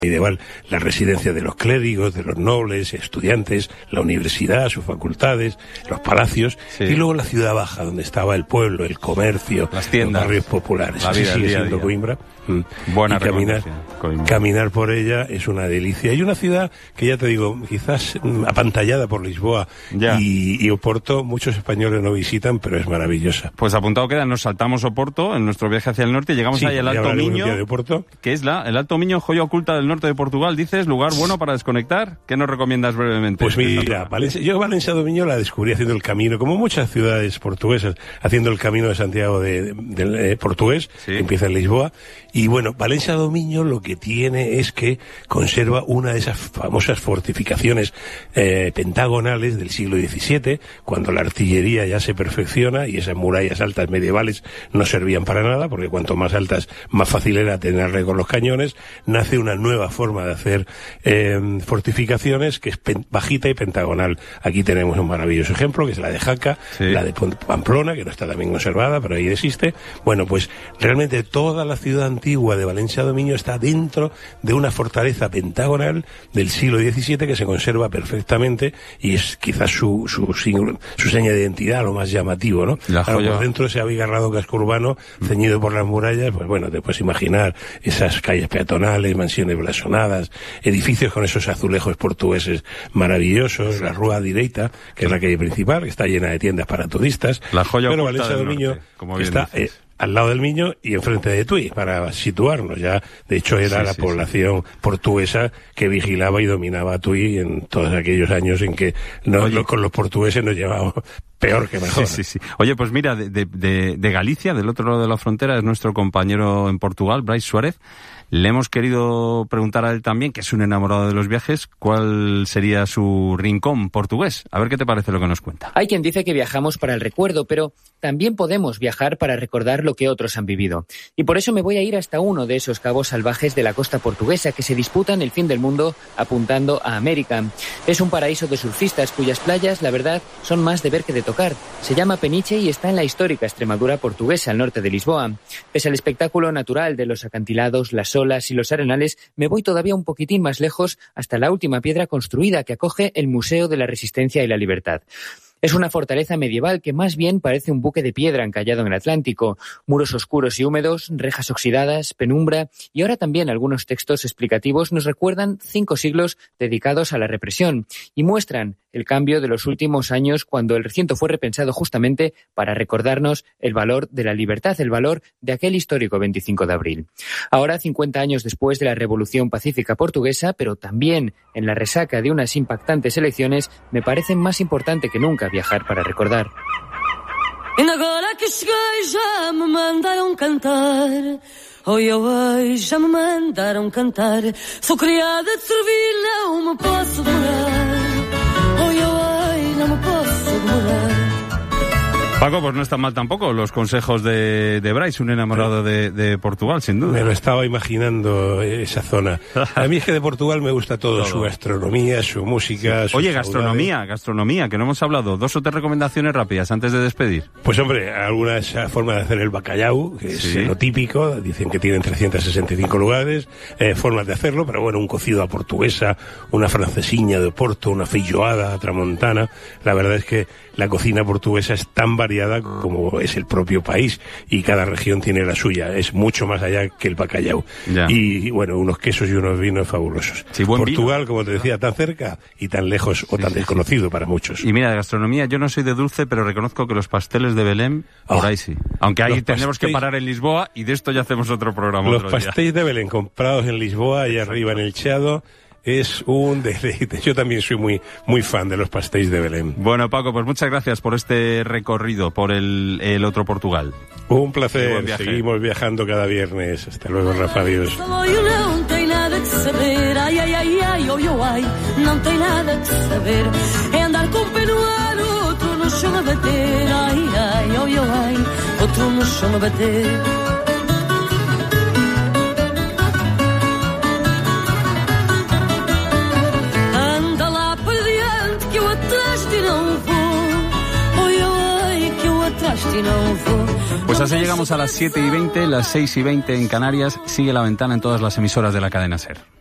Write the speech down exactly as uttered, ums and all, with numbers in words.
medieval, la residencia de los clérigos, de los nobles, estudiantes, la universidad, sus facultades, los palacios, sí. Y luego la ciudad baja, donde estaba el pueblo, el comercio, las tiendas, los barrios populares. La vida, Así sigue día siendo día. Coimbra. Mm. Buena y caminar, Coimbra. caminar por ella es una delicia. Y una ciudad que, ya te digo, quizás mm, apantallada por Lisboa y, y Oporto, muchos españoles no visitan, pero es maravillosa. Pues apuntado queda, nos saltamos Oporto en nuestro viaje hacia el norte y llegamos sí, ahí al Alto Miño, de Oporto. que es la, el Alto Miño, joya oculta del norte de Portugal, dices, lugar bueno para desconectar. ¿Qué nos recomiendas brevemente? Pues mira, Valencia, yo Valencia do Miño la descubrí haciendo el camino, como muchas ciudades portuguesas, haciendo el camino de Santiago de, de, de, eh, portugués, sí. Que empieza en Lisboa. Y bueno, Valencia do Miño lo que tiene es que conserva una de esas famosas fortificaciones eh, pentagonales del siglo diecisiete, cuando la artillería ya se perfecciona y esas murallas altas medievales no servían para nada, porque cuanto más altas, más fácil era tenerle con los cañones. Nace una nueva forma de hacer eh, fortificaciones, que es pen, bajita y pentagonal. Aquí tenemos un maravilloso ejemplo, que es la de Jaca, sí. La de Pamplona, que no está también conservada, pero ahí existe. Bueno, pues realmente toda la ciudad antigua de Valencia do Miño está dentro de una fortaleza pentagonal del siglo diecisiete que se conserva perfectamente y es quizás su, su, su, su seña de identidad, lo más llamativo, ¿no? Claro, por dentro ese abigarrado casco urbano ceñido por las murallas, pues bueno, te puedes imaginar esas calles peatonales, mansiones blasonadas, edificios con esos azulejos portugueses maravillosos, la Rúa Direita, que es la calle principal, que está llena de tiendas para turistas. La joya pero oculta Valencia del do Miño, norte, como que bien está eh, al lado del Miño y enfrente de Tui, para situarnos. Ya, de hecho, era sí, la sí, población sí. portuguesa que vigilaba y dominaba Tui en todos aquellos años en que no, no, con los portugueses nos llevábamos peor que mejor. Sí, sí, sí. Oye, pues mira, de, de, de Galicia, del otro lado de la frontera, es nuestro compañero en Portugal, Brais Suárez. Le hemos querido preguntar a él también, que es un enamorado de los viajes, cuál sería su rincón portugués. A ver qué te parece lo que nos cuenta. Hay quien dice que viajamos para el recuerdo, pero también podemos viajar para recordar lo que otros han vivido. Y por eso me voy a ir hasta uno de esos cabos salvajes de la costa portuguesa que se disputan el fin del mundo apuntando a América. Es un paraíso de surfistas cuyas playas, la verdad, son más de ver que de tocar. Se llama Peniche y está en la histórica Extremadura portuguesa, al norte de Lisboa. Pese al espectáculo natural de los acantilados, las olas y los arenales, me voy todavía un poquitín más lejos hasta la última piedra construida que acoge el Museo de la Resistencia y la Libertad. Es una fortaleza medieval que más bien parece un buque de piedra encallado en el Atlántico. Muros oscuros y húmedos, rejas oxidadas, penumbra y ahora también algunos textos explicativos nos recuerdan cinco siglos dedicados a la represión y muestran el cambio de los últimos años cuando el recinto fue repensado justamente para recordarnos el valor de la libertad, el valor de aquel histórico veinticinco de abril. Ahora, cincuenta años después de la Revolución Pacífica Portuguesa, pero también en la resaca de unas impactantes elecciones, me parece más importante que nunca viajar para recordar. E agora que cheguei já me mandaram cantar. Oi, oi, já me mandaram cantar. Sou criada de servir, não me posso demorar. Oi, oi, não me posso demorar. Paco, pues no está mal tampoco los consejos de, de Brais, un enamorado de, de Portugal, sin duda. Me lo estaba imaginando esa zona. A mí es que de Portugal me gusta todo, todo. Su gastronomía, su música, sí. Oye, gastronomía, saudades. gastronomía, que no hemos hablado. Dos o tres recomendaciones rápidas antes de despedir. Pues hombre, alguna esa forma de hacer el bacalhau, que es sí. lo típico, dicen que tienen trescientos sesenta y cinco lugares, eh, formas de hacerlo, pero bueno, un cocido a portuguesa, una francesiña de Oporto, una feijoada tramontana. La verdad es que la cocina portuguesa es tan variada como es el propio país y cada región tiene la suya. Es mucho más allá que el bacalhau. Ya. Y, y bueno, unos quesos y unos vinos fabulosos. Sí, buen Portugal, vino. Como te decía, tan cerca y tan lejos o sí, tan sí, desconocido sí. para muchos. Y mira, de gastronomía, yo no soy de dulce, pero reconozco que los pasteles de Belén, oh, por ahí sí. Aunque ahí tenemos pastéis... que parar en Lisboa y de esto ya hacemos otro programa. Los otro pastéis día. de Belén comprados en Lisboa y arriba en el Chiado es un deleite. Yo también soy muy muy fan de los pastéis de Belén. Bueno, Paco, pues muchas gracias por este recorrido por el, el otro Portugal. Un placer. Seguimos viajando cada viernes. Hasta luego, Rafa. Adiós. Não tem nada que saber. Ai, ai, ai, ai, oi, oi, ai. Não tem nada que saber. É andar com o pé no ar, outro no chão a bater. Ai, ai, oi, oi, ai. Outro no chão a bater. Pues así llegamos a las siete y veinte, las seis y veinte en Canarias. Sigue La Ventana en todas las emisoras de la cadena SER.